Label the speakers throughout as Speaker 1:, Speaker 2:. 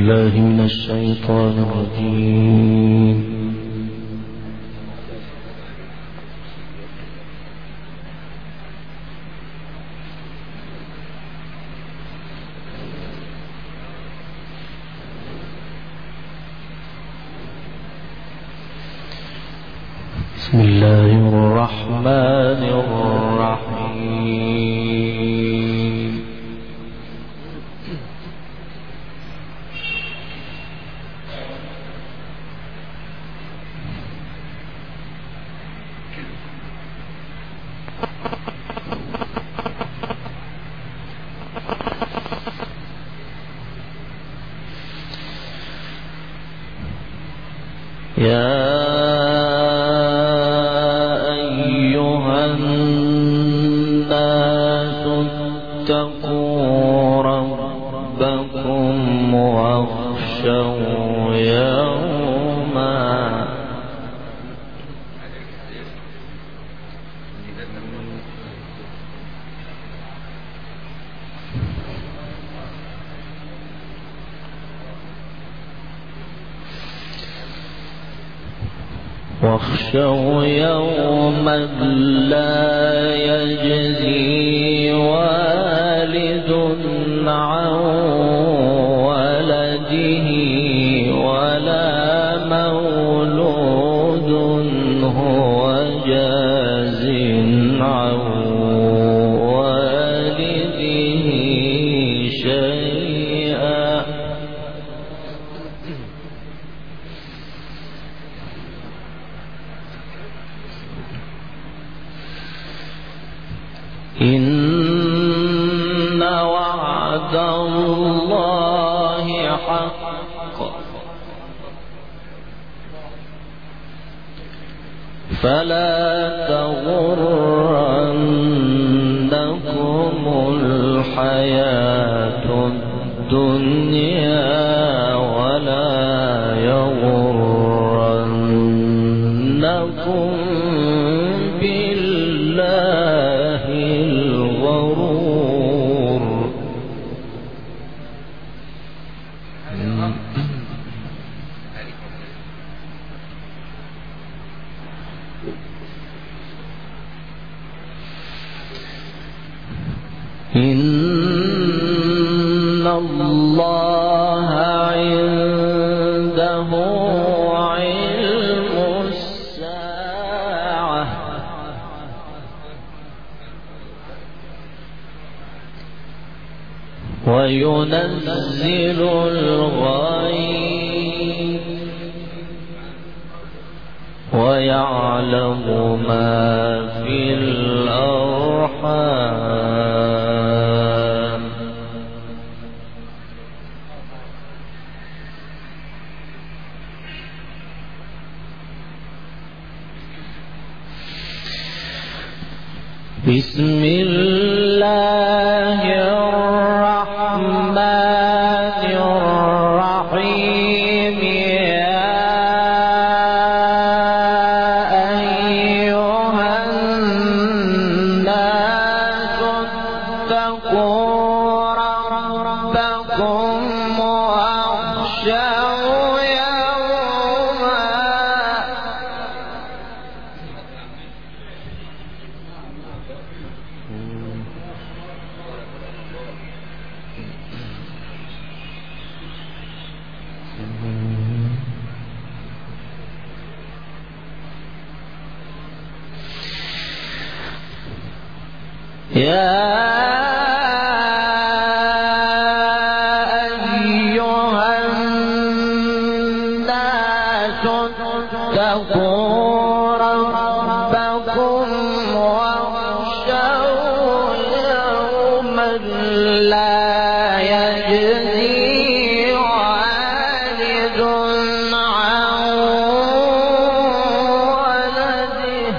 Speaker 1: بالله من الشيطان الرجيم. بسم الله الرحمن الرحيم. يا أيها الناس اتقوا ربكم واخشوا يوما لا يجزي والد عن ولده ولا مولود هو جاز عن والده شيئا إن وعد الله حق فلا تغرنكم الحياة الدنيا ولا يغرنكم بالله الغرور. إن الله عنده علم الساعة وينزل الغيث ويعلم ما في الأرحام بسم الله الرحمن الرحيم. يا أيها الناس اتقوا ربكم واخشوا يوما لا يجزي والد عن ولده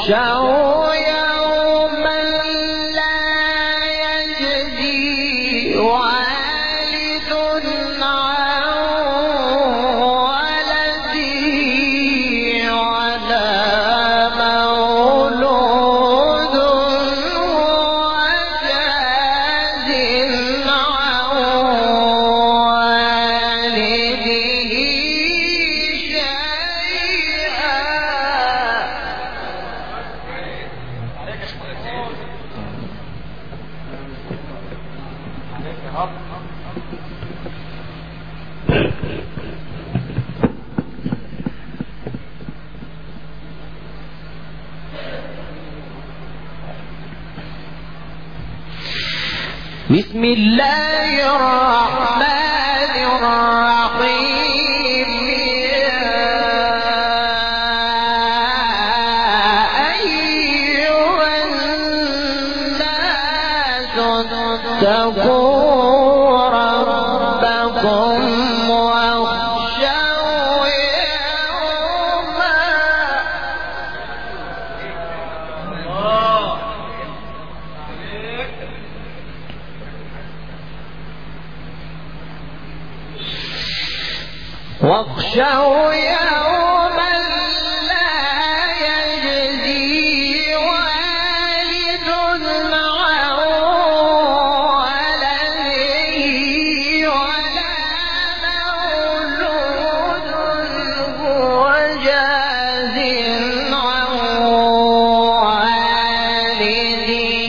Speaker 1: واخشوا يوما لا يجزي بسم الله الرحمن الرحيم أيها الناس اتقوا ربكم واخشوا يوما لا يجزي والد عن ولده ولا مولود هو جاز عن والده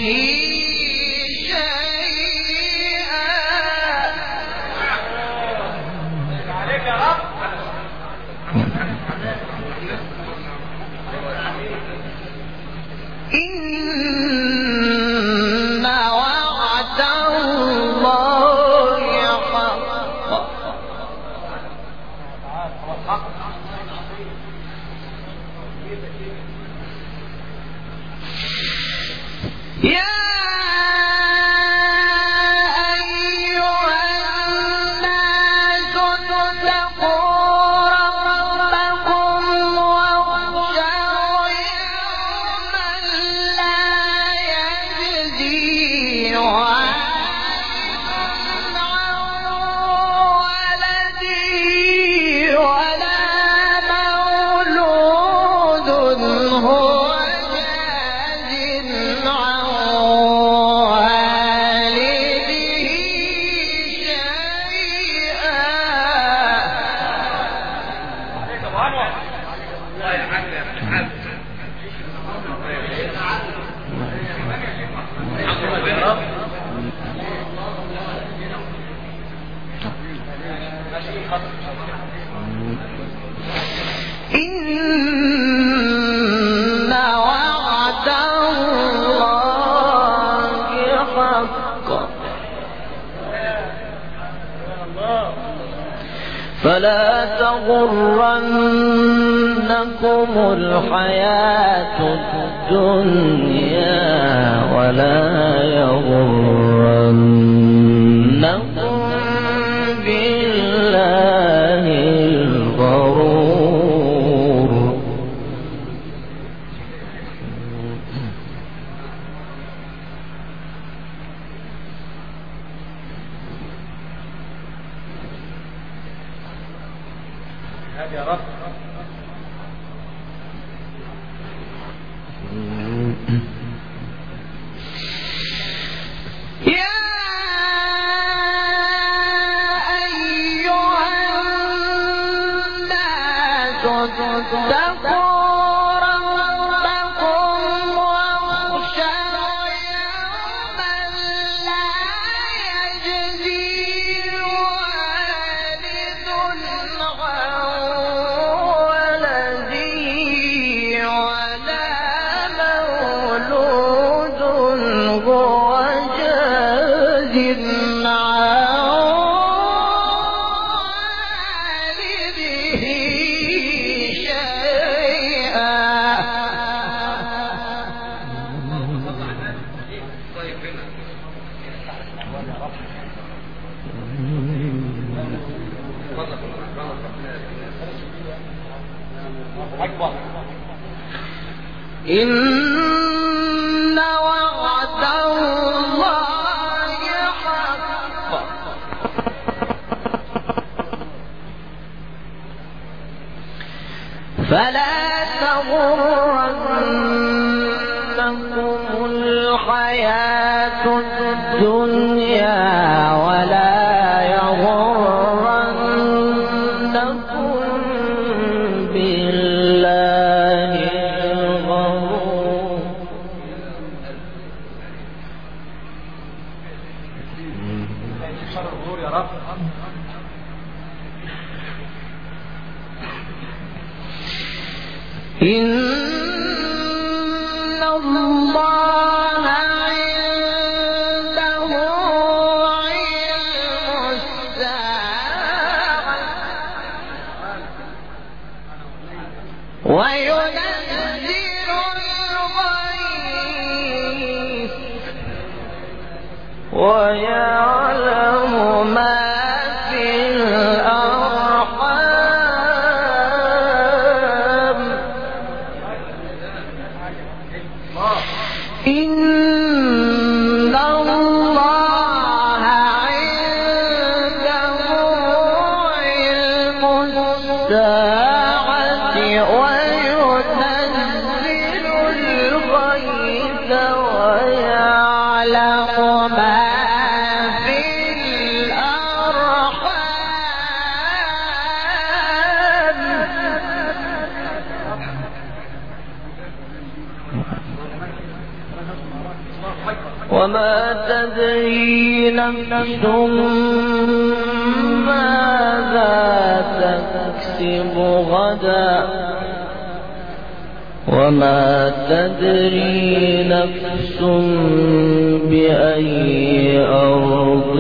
Speaker 1: إن وعد الله حق يا إن وعد الله حق فلا تغرنكم الحياة الدنيا ولا يغرنكم بالله الغرور
Speaker 2: يا رب
Speaker 1: يا أيها الناس اتقوا ربكم واخشوا يوما لا يجزي والد عن ولده ولا مولود هو جاز عن والده شيئا إن وعد الله حق فلا تغرنكم الحياة الدنيا ولا يغرنكم بالله الغرور
Speaker 2: يا رب.
Speaker 1: إن الله عنده علم الساعة وينزل الغيث ويعلم ما في الأرحام إن الله عنده علم الساعة وينزل الغيث ويعلم ما في الأرحام وما تدري نفس ماذا تكسب غدا وما تدري نفس بأي أرض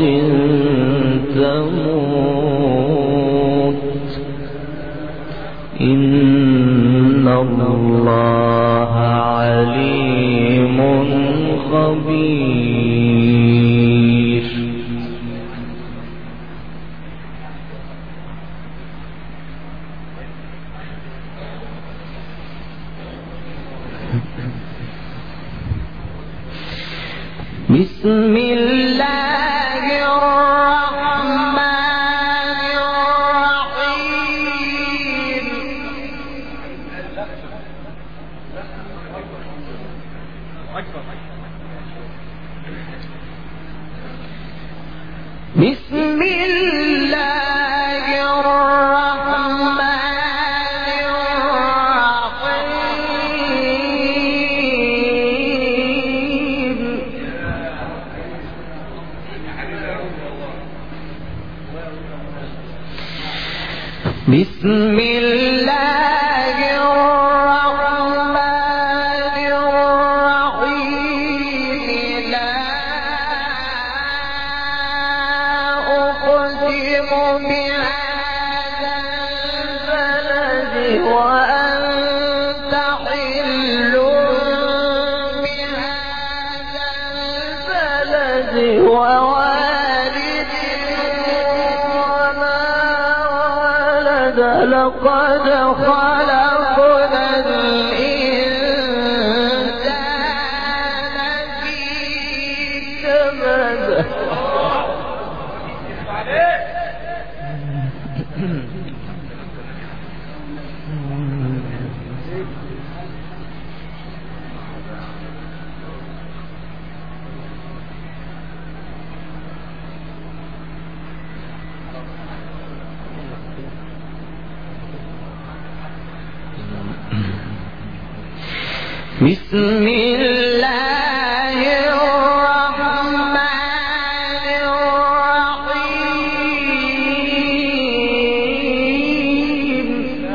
Speaker 1: تموت إن الله عليم خبير بسم الله الرحمن الرحيم بسم الله الرحمن الرحيم بسم الله الرحمن الرحيم لا أقسم بهذا البلد وأنت حل بهذا البلد ووالد وما ولد لقد خلقنا الإنسان في كبد بسم الله الرحمن الرحيم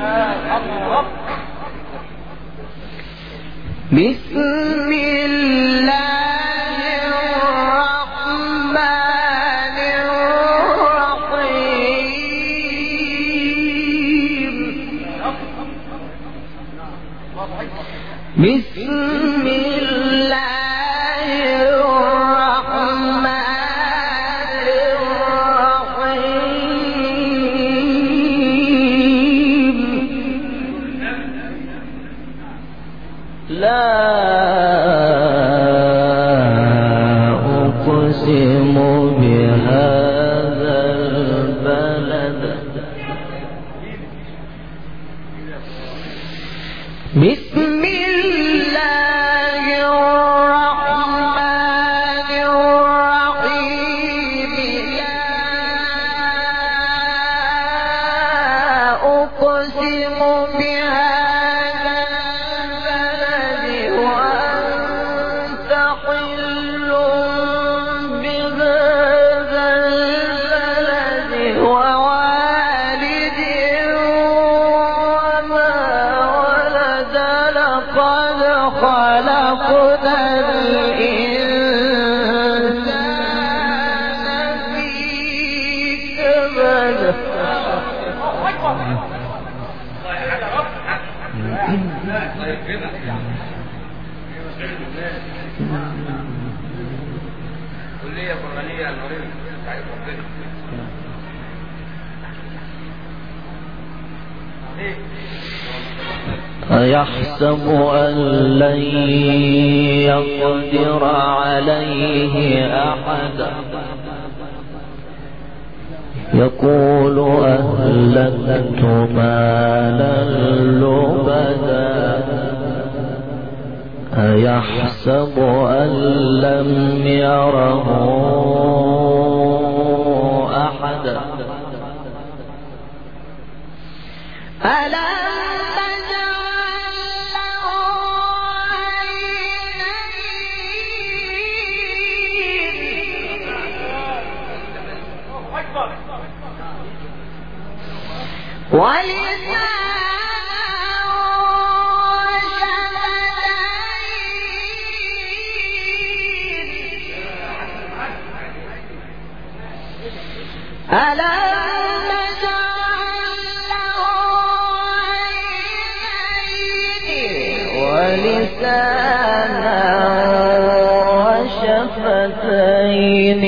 Speaker 1: بسم الله الرحمن الرحيم بسم الله الرحمن الرحيم لا أقسم بهذا البلد
Speaker 2: كلية قرآنية المريض تعرف ربنا.
Speaker 1: أيحسب أن لن يقدر عليه أحد يقول أهلكت مالا لبدا أيحسب أن لم يره أحد ألم ولسانا وشفتين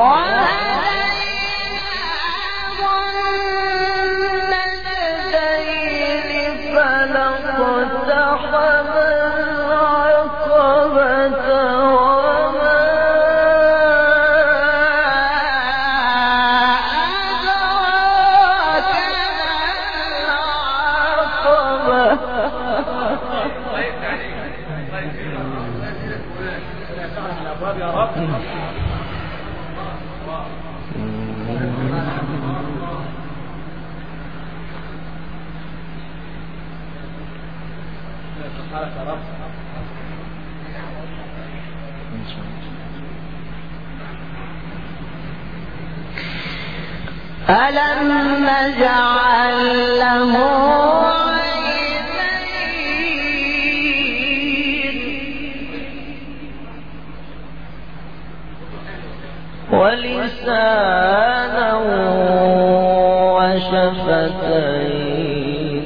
Speaker 1: ألم نجعل له عينين ولسانا وشفتين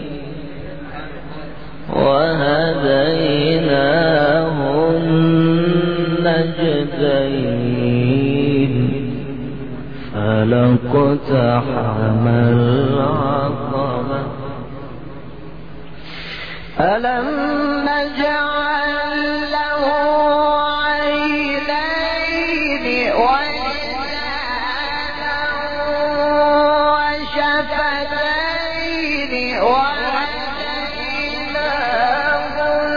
Speaker 1: وهديناه النجدين فلاقتحم العقبة ألم نجعل له عينين ولسانا وشفتين وهديناه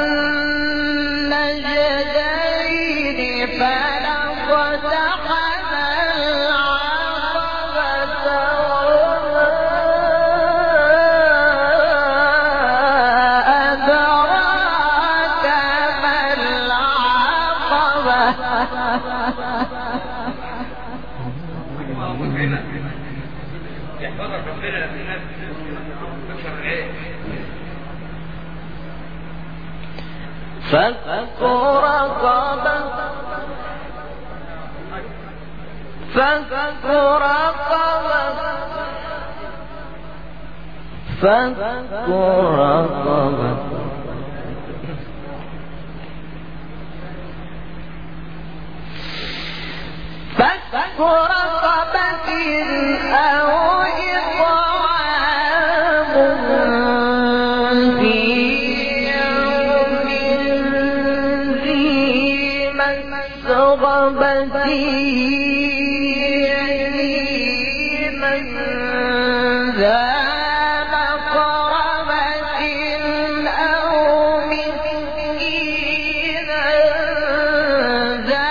Speaker 1: النجدين فلاقتحم فك رقبة فك رقبة فك رقبة فك رقبة أو إطعام في يوم ذي مسغبة يتيما ذا مقربة أو مسكينا ذا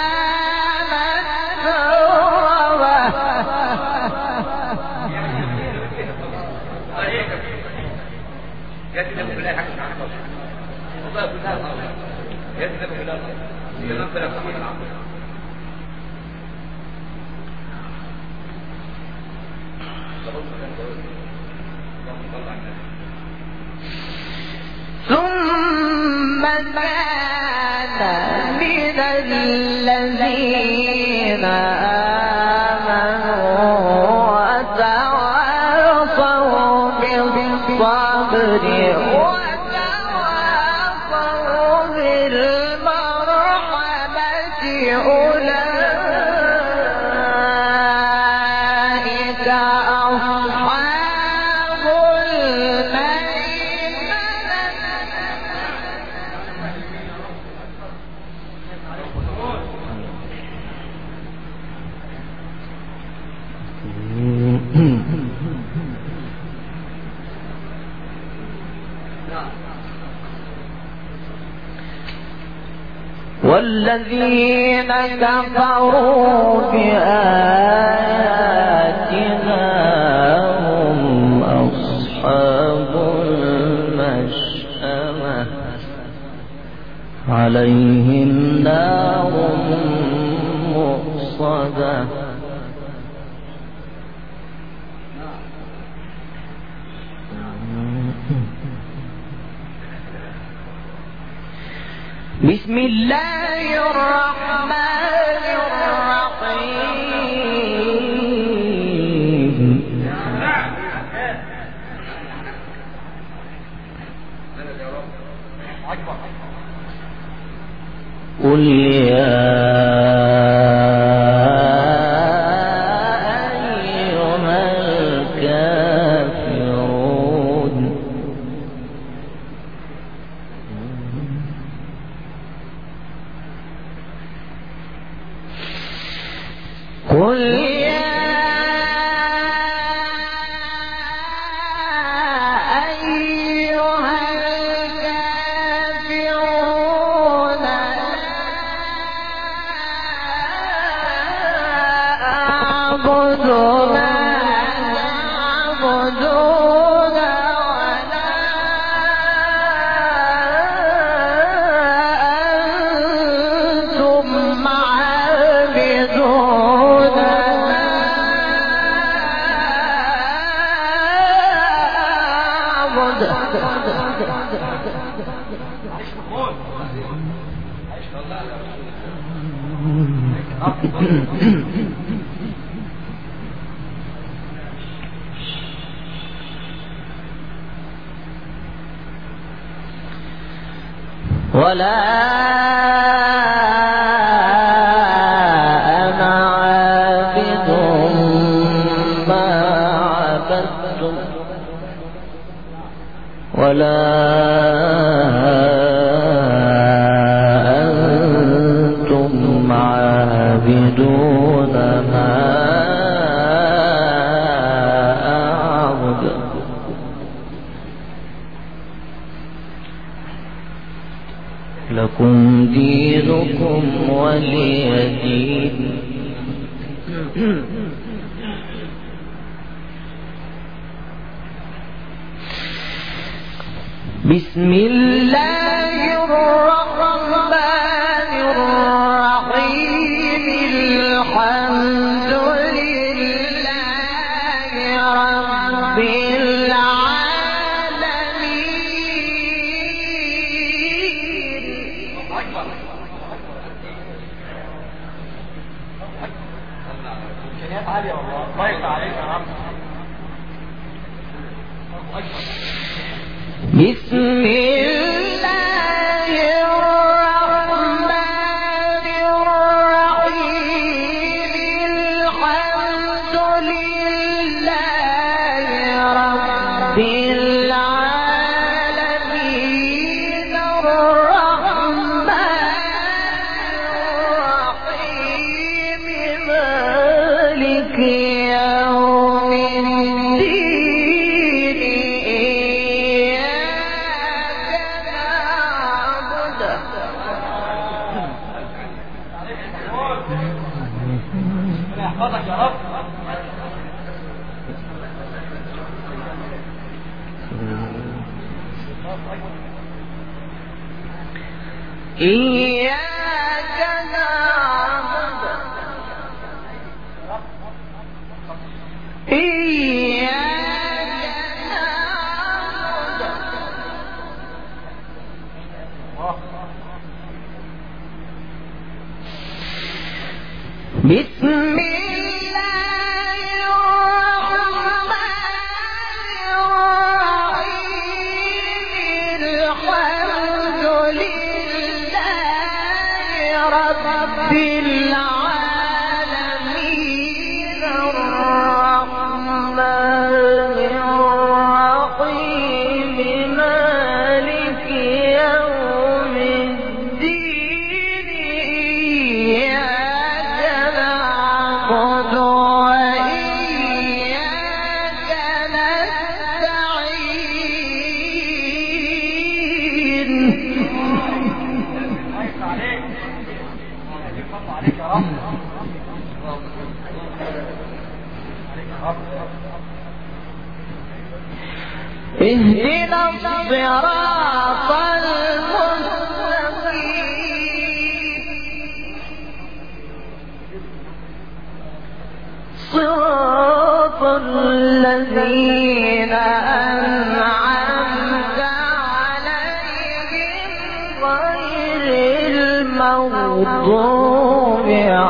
Speaker 1: ثم كان من الذين آمنوا وتواصوا بالصبر وتواصوا بالمرحمة أولئك والذين كفروا بآياتنا هم أصحاب المشأمة عليهم نار مؤصدة بسم الله الرحمن الرحيم قل يا أيها الكافرون قل يا أيها الكافرون لا أعبد ما تعبدون ولا أنتم عابدون ولا أنا عابد ما عبدتم ولا أنتم عابدون ما أعبد لكم دينكم ولي دين بسم الله الرحمن الرحيم الحمد لله رب بسم الله الرحمن الرحيم الحمد لله رب العالمين الرحمن الرحيم مالك يوم الدين
Speaker 2: يحفظك يا رب.
Speaker 1: إياك نعبد إياك نعبد بسم الله الرحمن الرحيم الحمد لله رب العالمين الرحمن الرحيم مالك يوم الدين إياك نعبد اهدنا الصراط المستقيم صراط الذين أنعمت عليهم غير المغضوب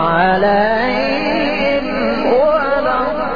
Speaker 1: عليهم ولا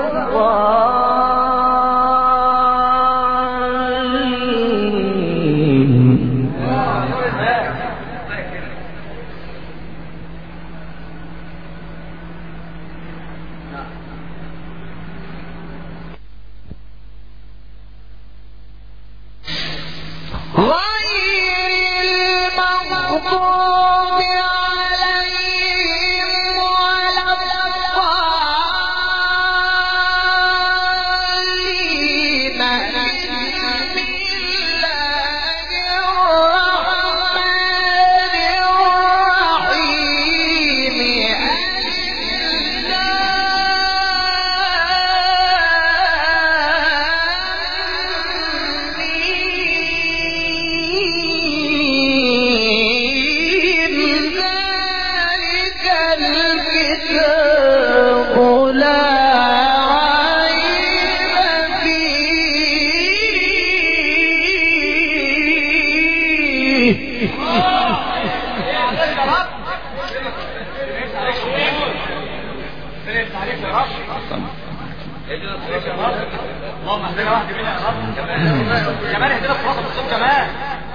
Speaker 2: اللهم اهدنا واحد منا يا رب. كمان اهدنا الصراط المستقيم كمان.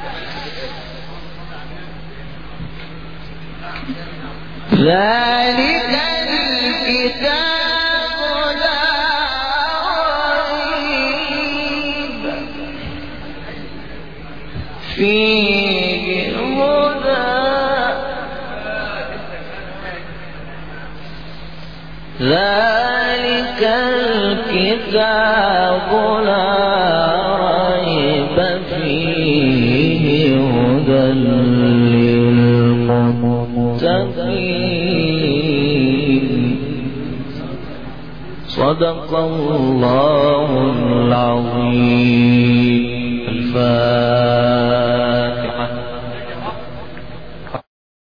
Speaker 1: ذلك الكتاب لا ريب فيه هدى ذلك الكتاب لا ريب فيه هدى للمتقين صدق الله العظيم.